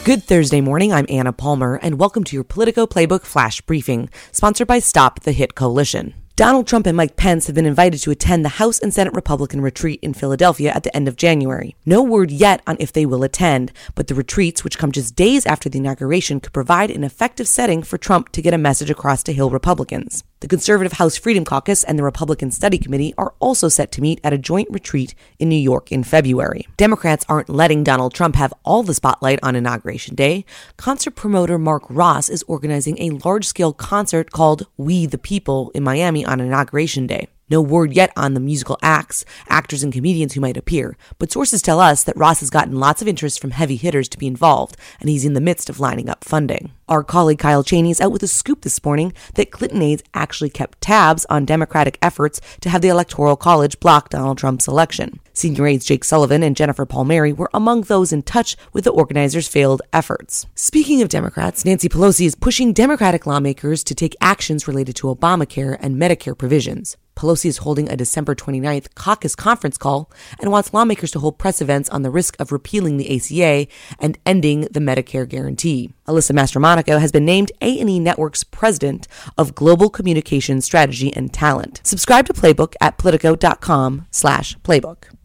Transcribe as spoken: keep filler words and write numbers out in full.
Good Thursday morning, I'm Anna Palmer, and welcome to your Politico Playbook Flash Briefing, sponsored by Stop the Hit Coalition. Donald Trump and Mike Pence have been invited to attend the House and Senate Republican retreat in Philadelphia at the end of January. No word yet on if they will attend, but the retreats, which come just days after the inauguration, could provide an effective setting for Trump to get a message across to Hill Republicans. The conservative House Freedom Caucus and the Republican Study Committee are also set to meet at a joint retreat in New York in February. Democrats aren't letting Donald Trump have all the spotlight on Inauguration Day. Concert promoter Mark Ross is organizing a large-scale concert called We the People in Miami on Inauguration Day. No word yet on the musical acts, actors, and comedians who might appear, but sources tell us that Ross has gotten lots of interest from heavy hitters to be involved, and he's in the midst of lining up funding. Our colleague Kyle Cheney is out with a scoop this morning that Clinton aides actually kept tabs on Democratic efforts to have the Electoral College block Donald Trump's election. Senior aides Jake Sullivan and Jennifer Palmieri were among those in touch with the organizers' failed efforts. Speaking of Democrats, Nancy Pelosi is pushing Democratic lawmakers to take actions related to Obamacare and Medicare provisions. Pelosi is holding a December twenty-ninth caucus conference call and wants lawmakers to hold press events on the risk of repealing the A C A and ending the Medicare guarantee. Alyssa Mastromonaco has been named A and E Network's president of Global Communication Strategy and Talent. Subscribe to Playbook at politico.com slash playbook.